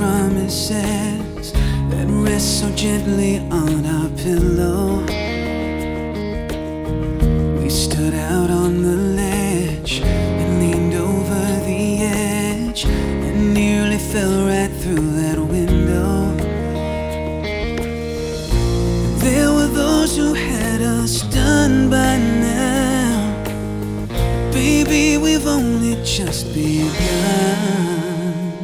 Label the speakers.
Speaker 1: promises that rest so gently on our pillow. We stood out on the ledge and leaned over the edge and nearly fell right through that window. There were those who had us done by now. Baby, we've only just begun.